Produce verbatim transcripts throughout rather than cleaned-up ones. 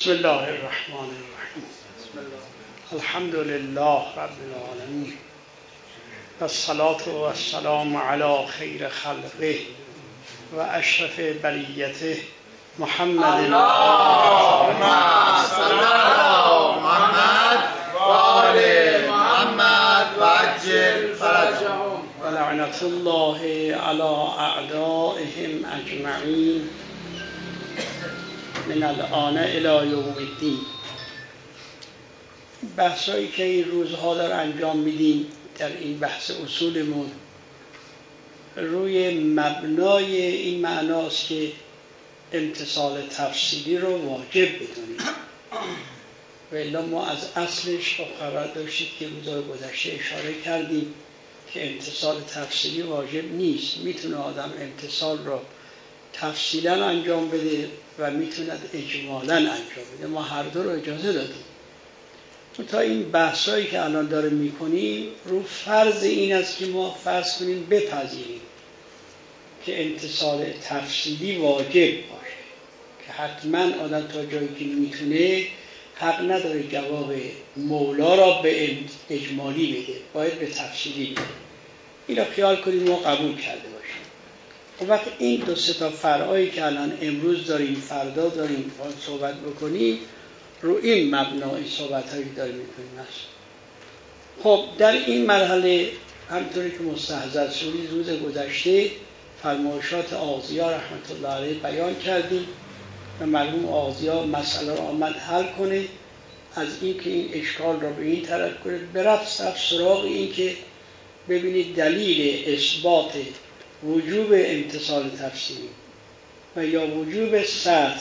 بسم الله الرحمن الرحیم. الحمد لله رب العالمین و الصلاة و السلام علی خیر خلقه و اشرف بریته محمد. اللهم صل علی محمد و آل محمد و عجل فرجهم و لعنة الله علی اعدائهم اجمعین من الآن الی یوم الدین. بحثایی که این روزها در انجام میدیم در این بحث اصولمون روی مبنای این معناست که امتثال تفصیلی رو واجب بدونیم و الا ما از اصلش خبر داشتید که روزهای گذشته اشاره کردیم که امتثال تفصیلی واجب نیست. میتونه آدم امتثال رو تفصیلا انجام بده و میتوند اجمالا انجام بده. ما هر دو رو اجازه دادیم. تا این بحثایی که الان داره میکنیم رو فرض این است که ما فرض کنیم بپذیریم که امتثال تفصیلی واجب باشه، که حتما آدم تا جایی که میتونه حق نداره جواب مولا را به اجمالی بده، باید به تفصیلی بده. این را خیال کنیم ما قبول کرده باشیم. اون وقت این دو سه تا فرعایی که الان امروز داریم فردا داریم صحبت بکنیم رو این مبنا این صحبت‌هایی داریم می‌کنیم است. خب در این مرحله همونطوری که مستحضر سوری روز گذشته فرمایشات آغازی‌ها رحمت الله علیه بیان کردیم و مرحوم آغازی‌ها مسئله رو آمد حل کنه، از این که این اشکال را به این طرف کنه برفت صف سراغ این که ببینید دلیل اثبات وجوب امتثال تفصیلی و یا وجوب سطر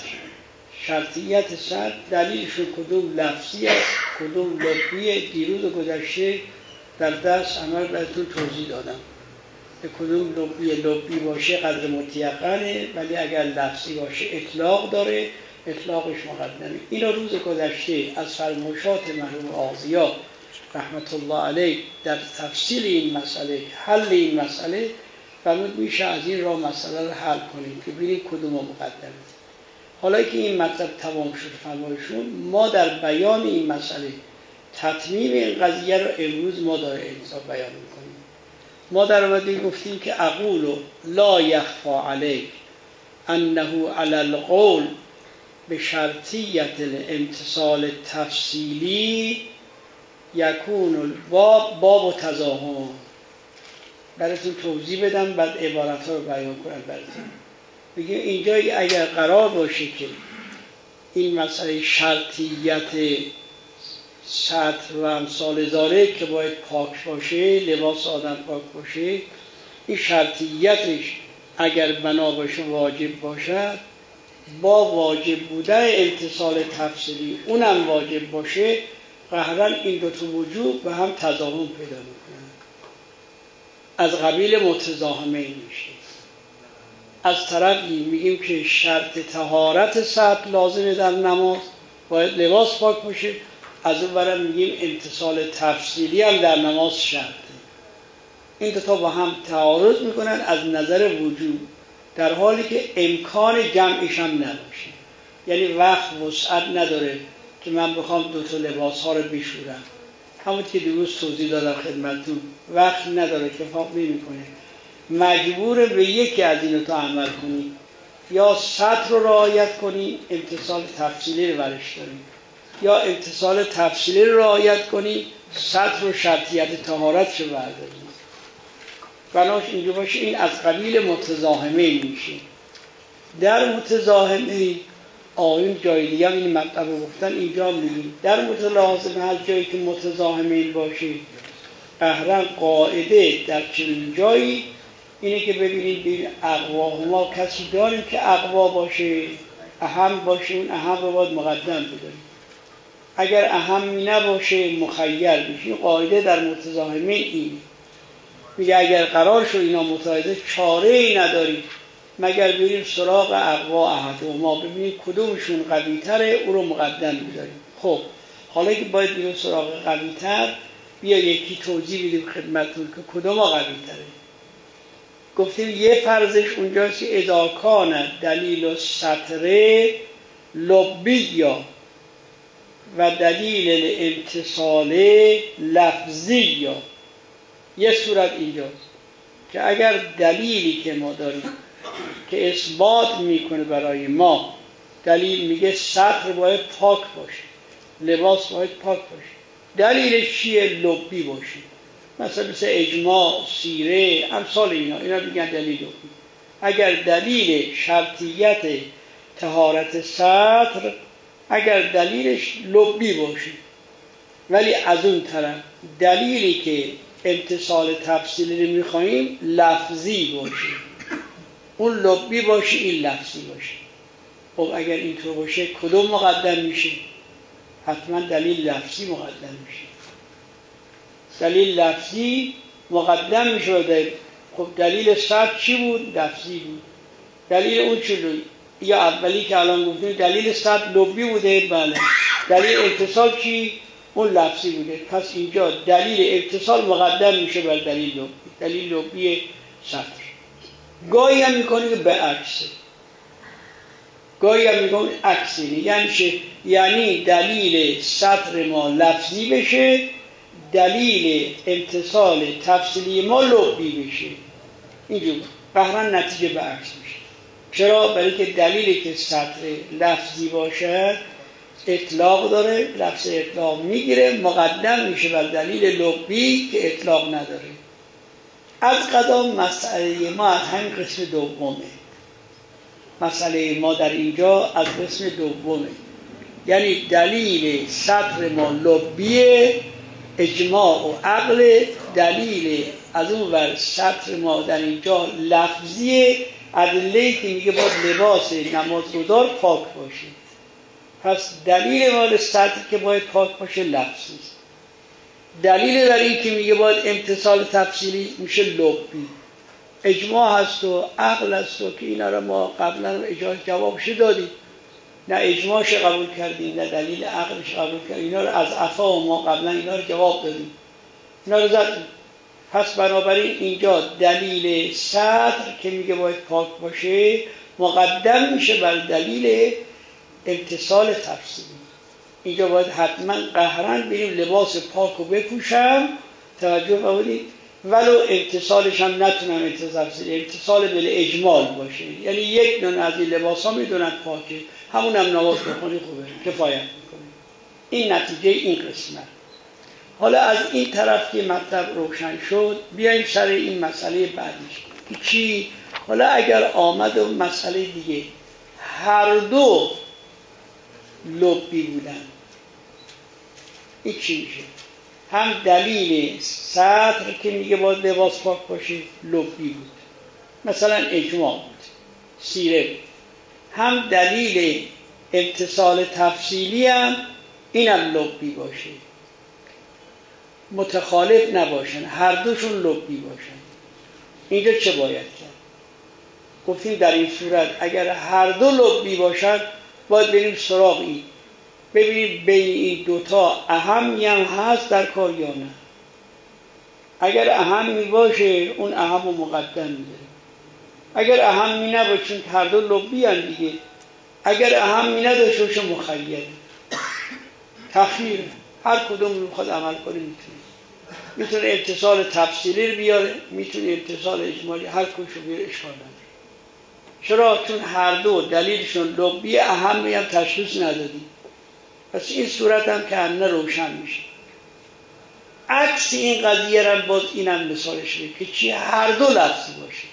شرطیت سطر دلیلشون کدوم لفظی است کدوم لفظیه. دیروز گذشته در درس عمل براتون توضیح دادم که کدوم لفظی لفظی باشه قدر متیقنه، ولی اگر لفظی باشه اطلاق داره، اطلاقش مقدمه. اینا روز گذشته از فرمایشات مرحوم آغازی‌ها رحمت الله علیه در تفصیل این مسئله حل این مسئله فرمود میشه از این راه مسئله رو حل کنیم که ببینیم کدوم مقدمه. حالا که این مطلب تمام شد فرمایشون، ما در بیان این مسئله تطمیم این قضیه رو امروز ما داره امضا بیان میکنیم. ما در اومده گفتیم که اقول لا یخفی علیک انه علی القول به شرطیت الامتثال تفصیلی یکون الباب باب و تضاهم. براتون توضیح بدم بعد عبارت ها رو بیان کنم براتون. بگیم اینجا اگر قرار باشه که این مسئله شرطیت سطر و امثال ذالک که باید پاک باشه، لباس آدم پاک باشه، این شرطیتش اگر بنا باشه واجب باشد، با واجب بودن امتثال تفصیلی اونم واجب باشه، قهرا این دو تا وجوب به هم تضاهم پیدا میکنن، از قبیل متضاهمین میشه. از طرفی میگیم که شرط طهارت سطر لازمه در نماز، باید لباس پاک باشه، از اون برم میگیم امتثال تفصیلی هم در نماز شرطه. این دو تا با هم تعارض میکنن از نظر وجوب، در حالی که امکان جمعش هم نباشه. یعنی وقت وسعت نداره که من بخوام دو تا لباس ها رو بشورم، همون که دیروز توضیح دادم خدمتتون، وقت نداره که فاق نمیکنه، مجبور به یکی از اینو تا عمل کنی، یا سطر رو رعایت کنی امتثال تفصیلی رو برش داری، یا امتثال تفصیلی رو رعایت کنی سطر و شرطیت طهارت رو برداری. بناش اینجا باشه این از قبیل متضاهمه میشه. در متضاهمه آیون جای دیگه این مطلب رو گفتن، اینجا میگیم در متلازمه هر جایی که متضاهمه باشه قهرا قاعده در چنین جایی اینه که ببینید ببین اقوا ما کسی داریم که اقوا باشه اهم باشه، اون اهم رو باید مقدم بداریم. اگر اهم نباشه مخیر بشه. قاعده در متضاهمه این میگه اگر قرار شد اینا متعارضه چاره ای نداریم مگر بریم سراغ اقوا احد و ما ببینیم کدومشون قوی تره او رو مقدم بداریم. خب حالا که باید بریم سراغ قوی تر، بیا یکی توضیح بدیم خدمتتون که کدوم قوی تره. گفتیم یه فرضش اونجاست که اذا کان دلیل سطر لبی یا و دلیل امتصال لفظی یا یه صورت اینجاست که اگر دلیلی که ما داریم که اثبات میکنه برای ما، دلیل میگه سطر باید پاک باشه، لباس باید پاک باشه، دلیلش چیه؟ لبی باشه، مثلا مثل اجماع، سیره، امثال اینا، اینا میگن دلیل لبی. اگر دلیل شرطیت طهارت سطر اگر دلیلش لبی باشه، ولی از اون طرف دلیلی که امتصال تفصیلی رو میخواییم لفظی باشه، اون لبی باشه این لفظی باشه. خب اگر اینطور باشه کدوم مقدم میشه؟ حتما دلیل لفظی مقدم میشه. دلیل لفظی مقدم میشه. خب دلیل سطر چی بود؟ لفظی بود. دلیل اون چی بود؟ یا اولی که الان گفتیم دلیل سطر لبی بوده، بله. دلیل اتصال چی؟ اون لفظی بوده. پس اینجا دلیل اتصال مقدم میشه بر دلیل لبی، دلیل لبی سطر. گاهی هم میکنه که به عکسه، گاهی هم میکنه عکسه، یعنی چه؟ یعنی دلیل سطر ما لفظی بشه، دلیل امتصال تفصیلی ما لبی بشه. اینجور قهرن نتیجه به عکس میشه. چرا؟ برای که دلیلی که سطر لفظی باشه اطلاق داره، لفظ اطلاق میگیره، مقدم میشه بر دلیل لبی که اطلاق نداره. از قدم مسئله ما از همین قسم دومه. مسئله ما در اینجا از قسم دومه، یعنی دلیل سطر ما لبیه، اجماع و عقل. دلیل از اون ور سطر ما در اینجا لفظیه، ادله‌ای که میگه باید لباس نمازگزار پاک باشه. پس دلیل مال سطر که باید پاک باشه لفظی. دلیل در این که میگه باید امتصال تفصیلی میشه لبی. اجماع هست و عقل هست و که اینا رو ما قبلا اجازه جوابش دادیم، نه اجماعش قبول کردیم نه دلیل عقلش قبول کردیم. اینا رو از عفا و ما قبلا اینا رو جواب دادیم، اینا رو زدیم. پس بنابراین اینجا دلیل سطر که میگه باید پاک باشه مقدم میشه بر دلیل امتصال تفصیلی. اینجا باید حتما قهرن بریم لباس پاک رو بپوشم، توجه بودید، ولو امتصالش هم نتونم امتصال تفصیلی، امتصال بل اجمال باشه، یعنی یک دونه از این لباس ها میدونن پاکه، همون هم نماز بخونی خوبه، کفایت میکنه. این نتیجه این قسمت. حالا از این طرف که مطلب روشن شد بیاییم سر این مسئله بعدیش که چی؟ حالا اگر آمد و مسئله دیگه هر دو لبی بودن، این چی میشه؟ هم دلیل سطر که میگه باید لباس پاک باشه لبی بود، مثلا اجماع بود، سیره بود. هم دلیل امتصال تفصیلی هم اینم لبی باشه، متخالف نباشن، هر دوشون لبی باشن. اینجا چه باید کرد؟ گفتیم در این صورت اگر هر دو لبی باشن باید بریم سراغ این، ببینید بین این دوتا اهمی هم هست در کار یا نه. اگر اهمی باشه اون اهم رو مقدم میده، اگر اهمی نباشه چون هر دو لبی هم دیگه، اگر اهمی نداشته باشه مخیر تخییر، هر کدوم میخواد عمل کنه میتونه میتونه امتصال تفصیلی رو بیاره، میتونه امتصال اجمالی، هر کدومشو بیاره، اشکال نداره. چرا؟ چون هر دو دلیلشون لبی، اهمی هم تشخیص ندادیم. پس این صورت هم که همه روشن میشه. عکس این قضیه رو باز اینم مثالش بید که چی؟ هر دو لفظی باشه،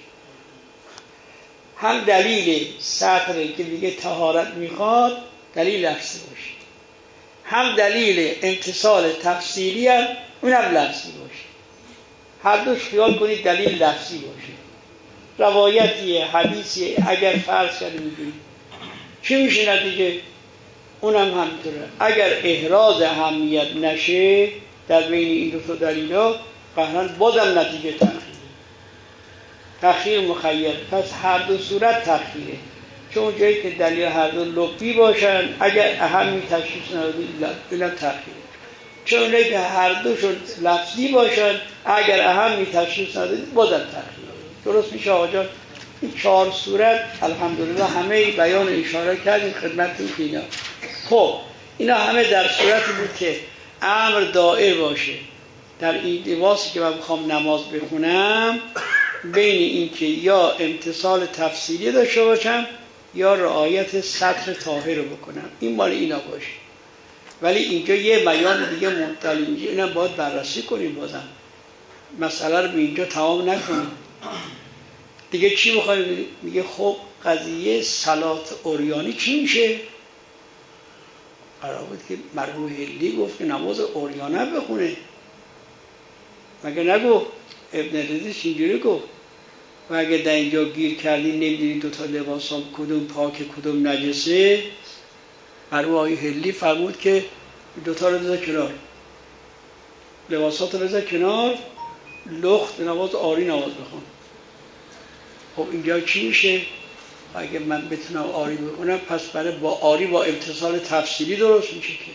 هم دلیل سطری که میگه طهارت میخواد دلیل لفظی باشه، هم دلیل امتصال تفصیلی هم اونم لفظی باشه. هر دوش خیال کنید دلیل لفظی باشه. روایتی حدیثی اگر فرض کنید میگید چی میشه نتیجه؟ اونم همینطوره. اگر احراز اهمیت نشه در بین این دو تا دلیلا قهرن بازم نتیجه تأخیره، تأخیر مخیر. پس هر دو صورت تأخیره، چون جایی که دلیل هر دو لبی باشن اگر اهمی تشخیص ندادی اینا تأخیره، چون جایی که هر دوشون لفظی باشن اگر اهمی تشخیص ندادی بازم تأخیره. درست میشه آقا؟ این چهار صورت الحمدلله همه بیان اشاره کردیم خدمتتون که اینا. خب اینا همه در صورتی بود که امر دائر باشه در این لباسی که من بخوام نماز بخونم، بین این که یا امتثال تفصیلی داشته باشم یا رعایت سطر طاهر رو بکنم. این مال اینا باشه. ولی اینجا یه بیان دیگه منطل اینجا، اینم باید بررسی کنیم. بازم مسئله رو به اینجا تمام نکنیم. دیگه چی میخوایم؟ میگه خب قضیه صلات عریانی چی میشه؟ قرار بود که مرحوم هلی گفت که نماز عریانه بخونه، مگه نگو؟ ابن رزیش اینجوری گفت. و اگه در اینجا گیر کردی نمیدونی دوتا لباس هم کدوم پاک کدوم نجسه، مرحوم آقای هلی فرمود که دوتا رو بذار کنار، لباسات رو بذار کنار، لخت نماز آری نماز بخون. خب اینجا چی میشه؟ اگه من بتونم آری بکنم، پس برای با آری با امتصال تفصیلی درست میشه که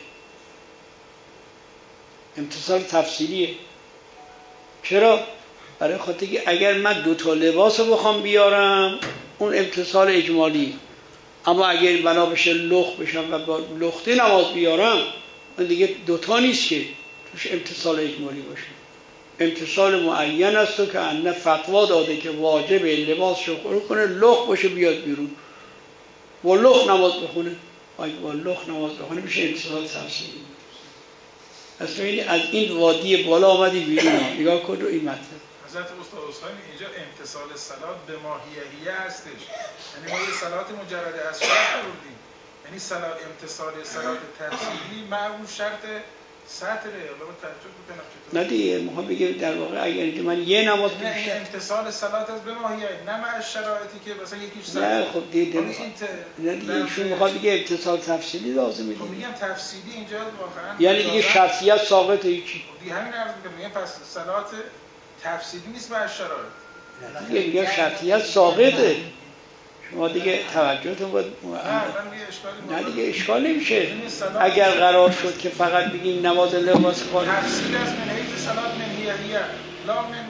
امتصال تفصیلیه. چرا؟ برای خاطر که اگر من دو تا لباس رو بخوام بیارم اون امتصال اجمالی، اما اگر بنا بشه لخت بشم و با لختی نماز بیارم اون دیگه دوتا نیست که توش امتصال اجمالی باشه. امتصال معین است و که انه فتوا داده که واجب لباس شو کنه لخت باشه بیاد بیرون، با لخت نماز بخونه. اگه با لخت نماز بخونه میشه امتصال تفصیلی. اصلا این از این وادی بالا آمدی بیرون. نگاه کن رو این مطلب. حضرت استاد حسینی اینجا امتصال صلات به ماهیهیه هستش، یعنی ما یه صلات مجرد از شرط بردیم، یعنی صلات امتصال صلات تفصیلی معمول شرط سطره. حالا تعجب میکنم چطور؟ نه دیگه میخوام بگم در واقع اگر من یه نماز نه این امتصال صلات از به ماهیهیه، نه مع شرایطی که مثلا یکیش سطره. نه خب دیگه نه دیگه ایشون میخواد بگه امتصال تفصیلی لازمه. خب میگم تفصیلی اینجا واقعا یعنی دیگه شرطیت ثابته هیچی. دیگه همین عرض میکنم، میگم پس صلات تفصیلی نیست بر شرایط. دیگه میگم شرطیت ثابته. شما دیگه توجهتون باید نه دیگه اشکال نمیشه. اگر قرار شد که فقط بگیم نماز لباس خالی تفصیل است من حیث صلات منهیهیه لا من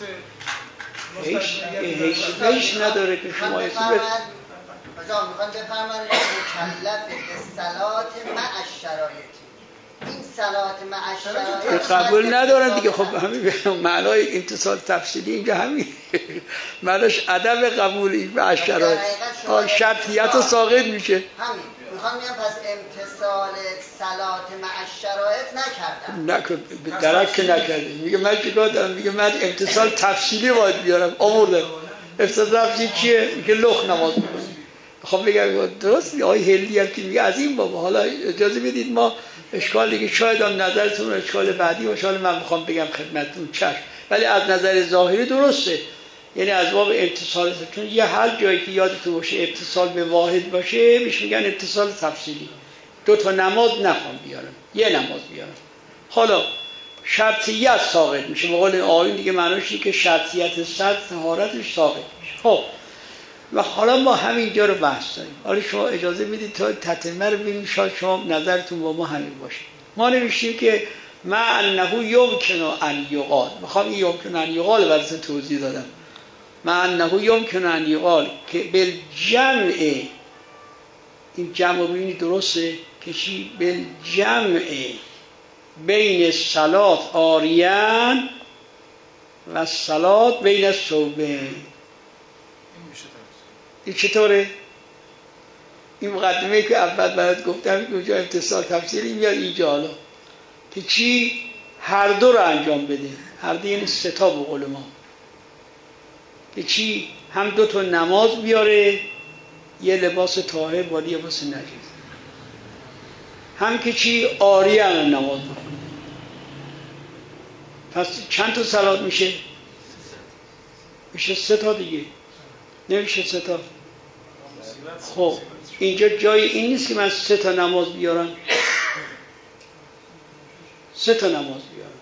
حیث هیچ هیچ نداره که شما اسم بس بازم میخوان بفرمایید مکلف به صلات مع الشرایط، این صلات مع الشرایط قبول ندارن دیگه. خب همین معنای امتصال تفصیلی اینجا همین معناش عدم قبول این مع الشرایط، آن شرطیت ساقط میشه. همین میخوام میگم پس امتصال صلات مع الشرایط نکردم. نه درک که نکرده. میگه من چیکار دارم؟ میگه من امتصال تفصیلی باید بیارم. آوردم امتصال تفصیلی چیه؟ میگه لخت نماز بخونی. خب میگم درست. آقای هلی هم که میگه از این بابا. حالا اجازه بدید ما اشکال دیگه شاید هم نظرتون اشکال بعدی و شاید من میخوام بگم خدمتتون چشم، ولی از نظر ظاهری درسته. یعنی از باب امتصال، چون یه هر جایی که یادتون باشه امتصال به واحد باشه میش میگن امتصال تفصیلی. دو تا نماز نخوام بیارم، یه نماز بیارم. حالا شرطیت ساقط میشه. به قول آیین دیگه معنیش اینه که شرطیت صد طهارتش ساقط میشه. خب و حالا ما همینجا رو بحث داریم. حالا شما اجازه بدید تا تتمه رو ببینید، شاید شما نظرتون با ما همین باشه. ما نوشتیم که ما انه یمکن ان یقال، میخوام این یمکن ان یقال براتون توضیح دادم. ما انه یمکن ان یقال که بالجمع، این جمع ببینید درسته که چی؟ بالجمع بین صلات آریان و صلات بین الثوبین. این چطوره؟ این مقدمه که اول برات گفتم که اونجا امتصال تفصیلی میاد اینجا. حالا که چی؟ هر دو رو انجام بده. هر دو یعنی سه تا به قول ما. که چی؟ هم دو تا نماز بیاره، یه لباس طاهر با لباس نجس، هم که چی؟ آریان نماز بخونه. پس چند تا صلات میشه؟ میشه سه تا دیگه. نمیشه سه تا. خب اینجا جای این نیست که من سه تا نماز بیارم، سه تا نماز بیارم.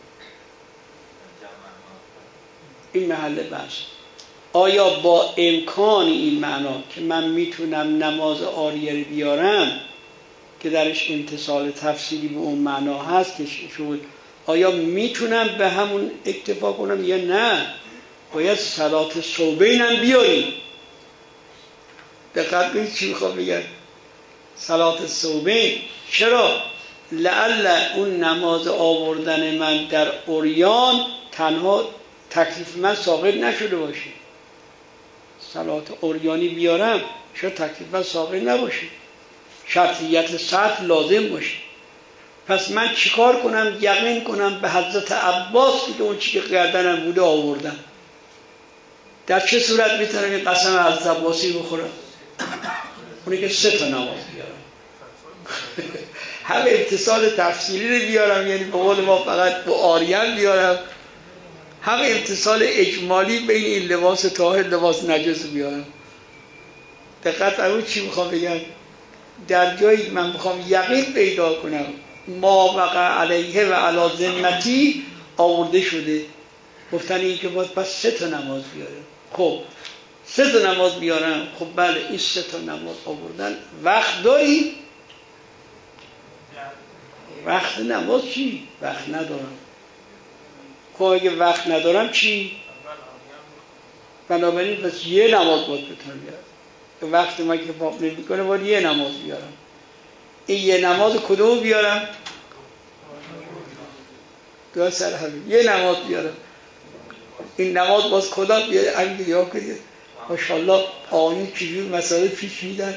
این محل بحث. آیا با امکان این معنا که من میتونم نماز آریه بیارم که درش امتصال تفصیلی به اون معنا هست که شد، آیا میتونم به همون اکتفا کنم یا نه باید صلات صوبین هم بیاریم؟ دقت کنید چی میخوام بگم. صلات صوبین چرا؟ لعل اون نماز آوردن من در عریان تنها تکلیف من ساقط نشده باشه. صلات عریانی بیارم شاید تکلیف من ساقط نباشه، شرطیت سطح لازم باشه. پس من چیکار کنم؟ یقین کنم به حضرت عباس که اون چی که گردنم بوده آوردم. در چه صورت میتونم این قسم حضرت عباسی بخورم؟ اونی که سه تا نماز بیارم. هم اتصال تفصیلی رو بیارم، یعنی به قول ما فقط با آریان بیارم، هم اتصال اجمالی بین این لباس طاهر لباس نجس بیارم. دقت فرمودید چی میخوام بگم؟ در جایی من میخوام یقین پیدا کنم ما وقع علیه و علی ذمتی آورده شده، گفتن این که باید پس سه تا نماز بیارم. خب سه تا نماز بیارم، خب بله این سه تا نماز آوردن وقت داری؟ وقت نماز چی؟ وقت ندارم. خب اگه وقت ندارم چی؟ بنابراین پس یه نماز باید بتونم بیارم. وقت من که پاپ نمی کنه باید یه نماز بیارم. این یه نماز کدوم بیارم؟ دو سر همین یه نماز بیارم. این نماز باز کدام بیاره؟ همین دیگه ها کنید ماشاءالله آقایون چجور مسائل پیش میدن.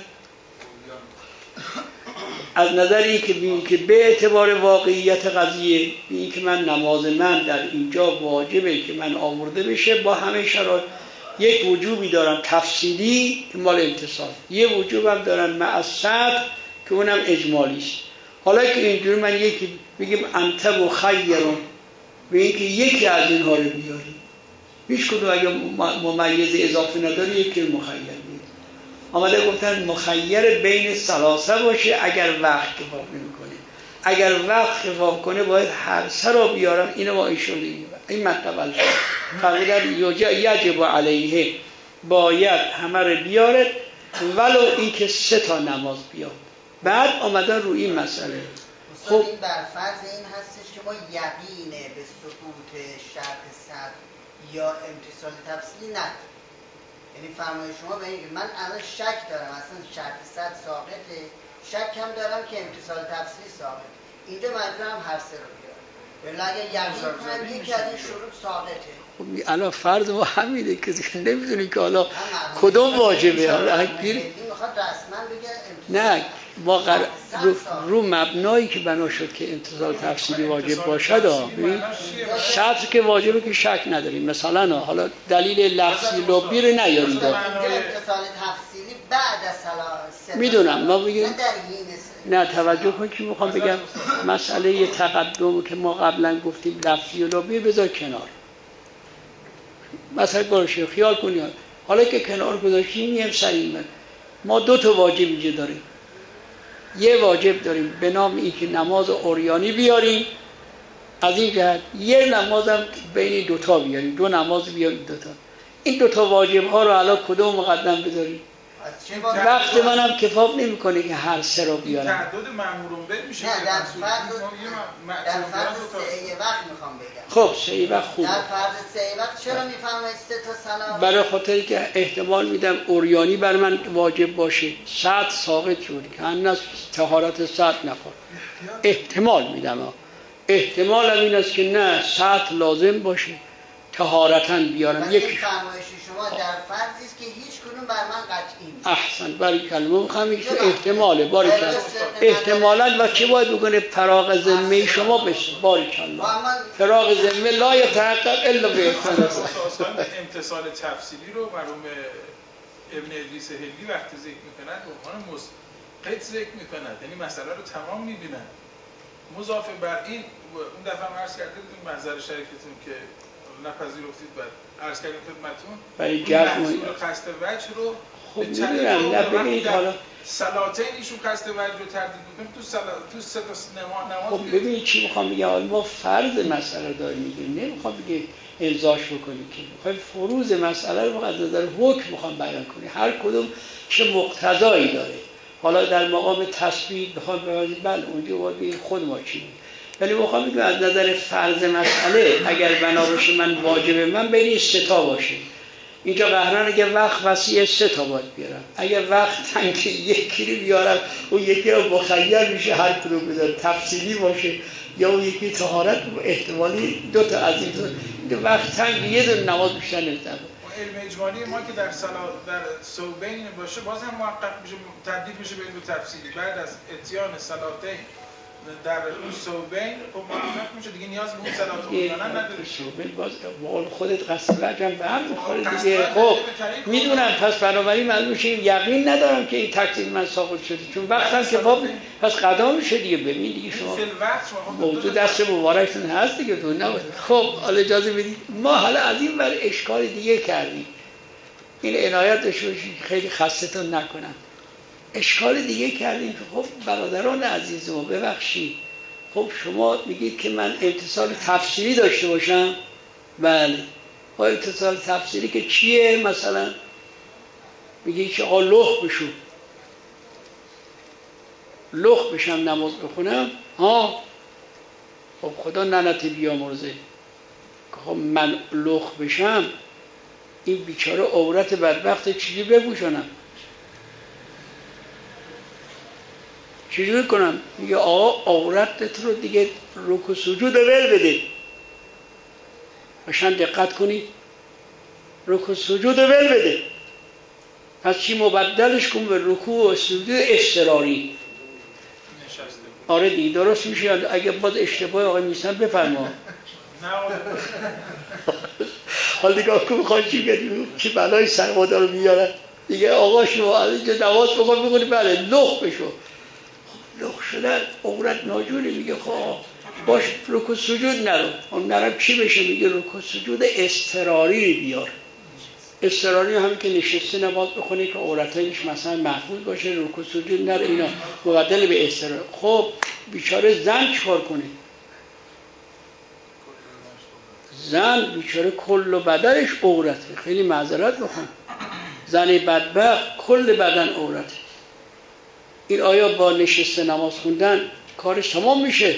از نظر این که ببین که به اعتبار واقعیت قضیه این که من نماز من در اینجا واجبه که من آورده بشه با همه شرایط. یک وجوبی دارم تفصیلی که مال امتصال، یه وجوبم دارم معصد که اونم اجمالی است. حالا که اینجوری من یکی بگیم انت و خیرون به این که یکی از اینها رو بیاری، هیچ کدوم اگه ممیز اضافه نداری یکی رو مخیر بیاری. آمده گفتن مخیر بین ثلاثه باشه اگر وقت کفاف نمی‌کنه. اگر وقت کفاف کنه باید هر سه رو بیارم. اینو ما ایشون دیگه این مطلب است. فرمودن یجب علیه باید همه رو بیارد ولو این که سه تا نماز بیاد. بعد آمدن روی این مسئله. خب این بر فرض این هستش که ما یقین به سقوط شرط صد یا امتصال تفصیلی نداریم. یعنی فرمای شما به این که من الان شک دارم اصلا شرط صد ساقطه، شک هم دارم که امتصال تفصیلی ساقطه. اینجا منظورم هر سه رو بیارم. ولی اگه یقین کنم یکی از این شروط ساقطه. خب الان فرض ما همینه که نمیدونی که حالا کدوم واجبه. حالا گیر میخواد رسما بگه نه ما قر... رو... رو مبنایی که بنا شد که امتصال تفصیلی واجب باشد ببین شرط که واجبه که شک نداریم. مثلا حالا دلیل لفظی لبی رو نیارید. امتصال تفصیلی بعد از صلاح میدونم ما بگیم نه توجه کن که میخوام بگم مسئله تقدم که ما قبلا گفتیم لفظی و لبی بذار کنار. مثلا باشه خیال کنید حالا که کنار گذاشتیم میام سریع ما دو تا واجب اینجا داریم. یه واجب داریم به نام این که نماز عریانی بیاریم، از این جهت یه نمازم بین دوتا بیاریم، دو نماز بیاریم دوتا. این دوتا واجب ها رو الان کدوم مقدم بذاریم؟ وقت منم کفاف نمی کنه که هر سه رو بیارم. تعداد مأمورون به میشه. نه در فرض در فرض سه وقت میخوام بگم. خب سه وقت خوبه. در فرض سه وقت چرا میفرمایید سه تا صلات؟ برای خاطری که احتمال میدم عریانی بر من واجب باشه. صد ساقط شد که هنوز طهارت صد نخور. احتمال میدم ها. احتمال هم این است که نه صد لازم باشه. طهارتاً بیارم. یک فرمایش شما در فرضی است که هیچ کدوم بر من قطعی نیست. احسن برای کلمه میخوام یک احتماله باری کلمه احتمالاً و چه باید بکنه فراغ ذمه شما بشه باری کلمه فراغ ذمه لا یتحقق الا به امتصال تفصیلی رو مرحوم ابن ادریس هلی وقتی ذکر میکنند به عنوان مسقط ذکر میکنند، یعنی مسئله رو تمام میبینند. مضاف بر این اون دفعه ما عرض کردیم منظر شریفتون که نپذیرفتید بعد عرض کردیم خدمتتون برای جمع قصد وجه رو خب میدونم نه ببینید حالا صلاتین ایشون قصد وجه رو تردید میکنیم تو صلات تو سه تا نماز. خب ببینید چی میخوام بگم، حالا ما فرض مسئله داریم میگیم، نمیخوام بگم الزاش بکنیم که میخوام فروض مسئله رو از نظر حکم میخوام بیان کنیم، هر کدوم چه مقتضایی داره. حالا در مقام تثبیت بخوام بگم بله اونجا باید خود ما چی میگیم، ولی میخوام بگم از نظر فرض مسئله اگر بنا باشه من واجبه من بین سه تا باشه، اینجا قهران اگه وقت وسیع سه تا باید بیارم، اگه وقت تنگ یکی رو بیارم اون یکی رو مخیر میشه هر کدوم بذارم تفصیلی باشه، یا اون یکی طهارت احتمالی دو تا از این دو وقت تنگ یه دو نماز بیشتر نمیتونم. علم اجمالی ما که در صلاح در صوبین باشه باز هم محقق میشه تبدیل میشه به علم تفصیلی. بعد از اتیان صلاتین در اون صوبین خب محقق میشه دیگه نیاز به اون صلات اونجانا نداره. صوبین باز خودت قصد رجم به هم میخوره دیگه. خب میدونم، پس بنابراین معلوم میشه یقین ندارم که این تکلیف من ساقط شده، چون وقتم که باب پس قضا میشه دیگه. ببین دیگه شما موضوع دست مبارکتون هست دیگه تو نباید. خب حالا اجازه بدید ما حالا از این ور اشکال دیگه کردیم، این عنایت داشته باشید خیلی خستتون نکنم. اشکال دیگه کردیم که خب برادران عزیز ما ببخشید، خب شما میگید که من اتصال تفسیری داشته باشم. بله، ها اتصال تفسیری که چیه؟ مثلا میگید که آقا لخ بشو، لخ بشم نماز بخونم. ها خب خدا ننت بیامرزه که خب من لخ بشم این بیچاره عورت بدبخت چیزی بپوشانم، چجوری کنم؟ میگه آقا عورتت رو دیگه رکوع سجود ول بده. باشن دقت کنید، رکوع سجود ول بده. پس چی مبدلش کن به رکوع و سجود اضطراری. آره دیگه درست میشه. اگه باز اشتباه آقای میسن بفرما. حال دیگه که میخواد چی بدیم چی بلای سر ما دارو میارن دیگه. آقا شما از اینجا نماز بخون میکنی بله لخ بشو. لخ شدن عورت ناجوری. میگه خب باش رکوع سجود نرو. اون نرم چی بشه؟ میگه رکوع سجود اضطراری بیار. اضطراری همین که نشسته نماز بخونه که عورتایش مثلا محفوظ باشه، رکوع سجود نره، اینا مبدل به اضطراری. خب بیچاره زن چیکار کنه؟ زن بیچاره کل بدنش عورته. خیلی معذرت بخوام، زن بدبخت کل بدن عورته. این آیا با نشسته نماز خوندن کارش تمام میشه؟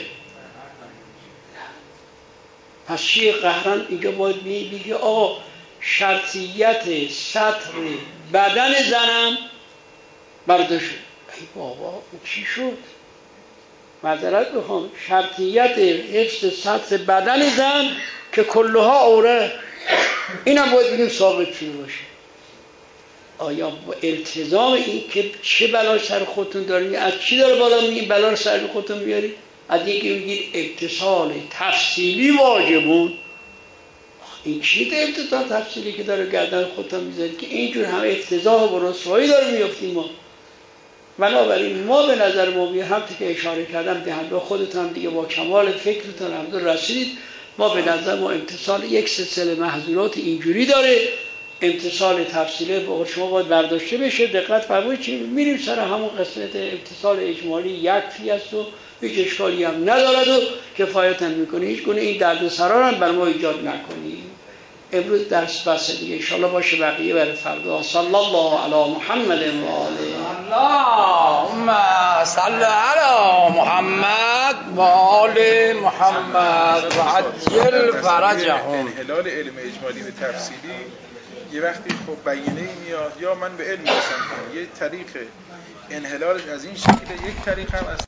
پس چیه قهرن اینجا باید میگه آقا شرطیت سطر بدن زنم برداشت. ای بابا اون چی شد؟ معذرت بخوام، شرطیت حفظ سطر بدن زن که کلها عوره، اینم باید بگیم ثابت شده باشه. آیا با التزام این که چه بلا سر خودتون دارید، از چی داره بالا میگید بلا رو سر خودتون بیارید؟ از یکی میگید اتصال تفصیلی واجبون. این چیه اتصال تفصیلی که داره گردن خودتون میذارید که اینجور همه افتضاح و رسوایی داره میفتیم ما؟ بنابراین ما به نظر ما بیه هم که اشاره کردم دهنده خودتون هم دیگه با کمال فکرتون هم رسید. ما به نظر ما امتصال یک سلسله محظورات اینجوری داره، امتصال تفصیلی با شما باید برداشته بشه. دقت فرمایید چی میریم سر همون قسمت امتصال اجمالی یکفی است و هیچ اشکالی هم ندارد و کفایت هم میکنه، هیچ گونه این دردسرا هم بر ما ایجاد نکنیم. امروز درس بس دیگه ان شاء الله باشه، بقیه برای فردا. صلی الله علی محمد و آله. اللهم صل علی محمد و آل محمد و عجل فرجهم. انحلال علم اجمالی به تفصیلی یه وقتی خب بیانیه میاد یا من به علم رسیدم، یه طریق انحلالش از این شکل، یک طریق هم از